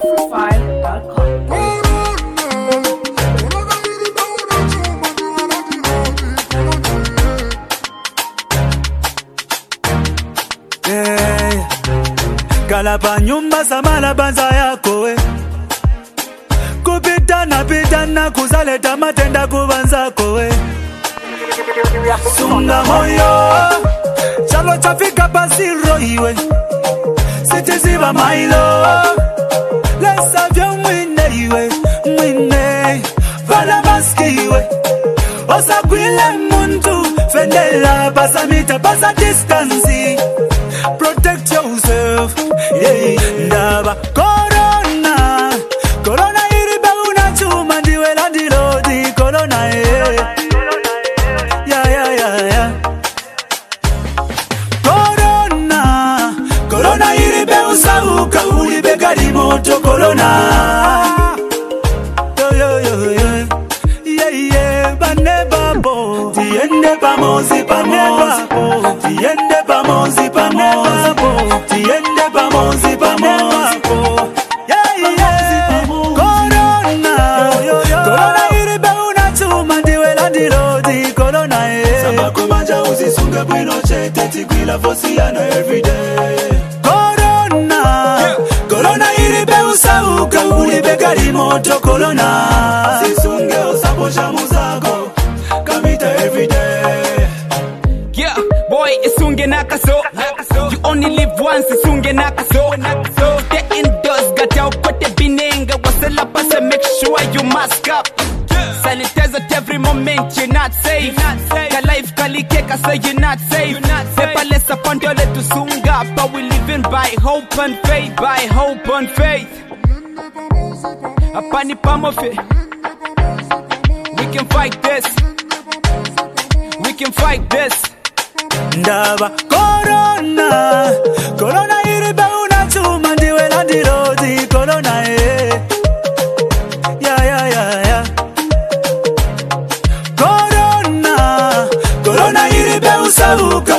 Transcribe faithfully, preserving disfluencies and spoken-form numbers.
afrofile dot com. Yeah. Kalapa nyumba samala banza yako we. Kupitana pitana kuzaleta matenda kubanzako we. Sunga moyo chalo chafika basiro iwe. Sitiziba mailo lesa vya mwine iwe. Mwine vala maski iwe. Osa kwile muntu fendela basa mita basa distance. Protect yourself, yeah. Ndaba corona, corona iribe unachuma ndiwe landilodi corona, yeah. Yeah, yeah, yeah, yeah. Corona, corona iribe usauka ulibe gari moto corona. Yo, yo, yo, yo. Yeah, yeah, bane babo, tiende pamozi pamozi, tiende pamozi pamozi, tiende pamozi pamozi. Yeah, yeah, corona, corona iribe unachuma ndiwe landilodi corona, yeah. Samba kumanja uzisunga bwino chete tikwila fosiana everyday. Corona, corona iribe usauka ulibe gari moto corona. Zisunge usaposha muzako kamita everyday. Yeah, boy, isunge nakaso. You only live once, isunge nakaso. The indoors got out kote binenga. Wasela pasa, make sure you mask up. Sanitize at every moment, you're not safe. Ka life kalikeka, so you're not safe. Sepa lesa pandole to sunga, but we living by hope and faith, by hope and faith. Apani pamofe, we can fight this. We can fight this. Ndaba corona, corona iribe unachuma ndiwe landilodi corona, yeah. Yeah, yeah, yeah, yeah. Corona, corona iribe usauka